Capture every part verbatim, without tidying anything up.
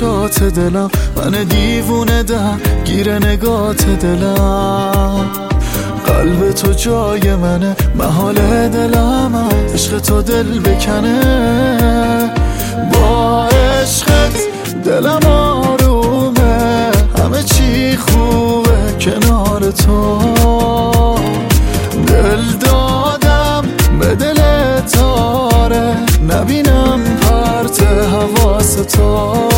چشات دلم، من دیوونه ده گیر نگات دلم. قلب تو جای منه، محال دلم عشق تو دل بکنه. با عشقت دلم آرومه، همه چی خوبه کنار تو. دل دادم به دل تاره، نبینم پرت حواس تو.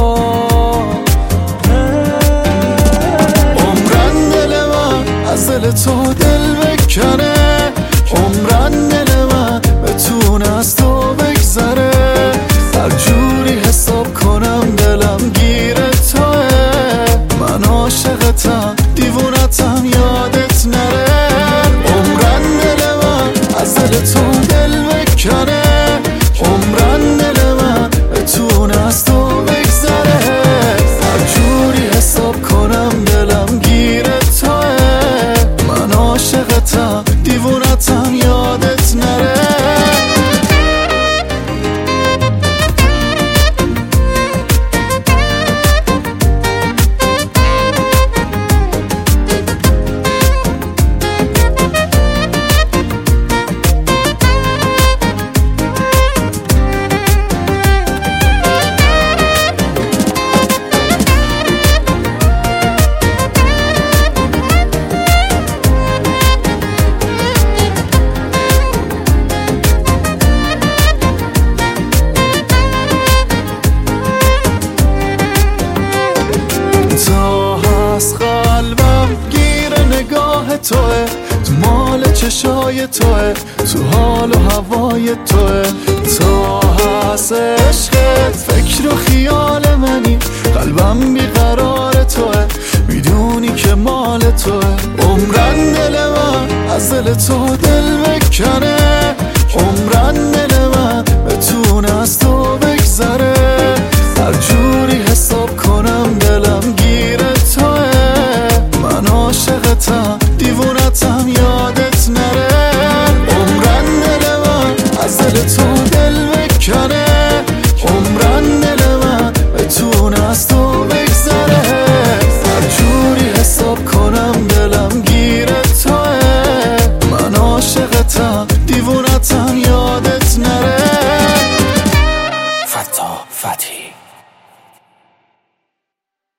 عمرن دل من از دل تو دل بکنه، عمرن دل من بتونه از تو بگذره. هر جوری حساب کنم دلم گیر توه، من عاشقتم دیوونتم یادت نره. عمرن دل من از دل تو دل بکنه، عمرن دل من بتونه از تو بگذره. هر جوری حساب کنم دلم گیر توه، من عاشقتم دیوونتم یادت نره. توه تو مال چشای توه، تو حال و هوای توه. تا هست عشقت فکر و خیال منی، قلبم بیقرار توه، میدونی که مال توه. عمرن دل من از دل تو دل بکنه، عمرن دل من بتونه از تو بگذره. هر جوری حساب کنم دلم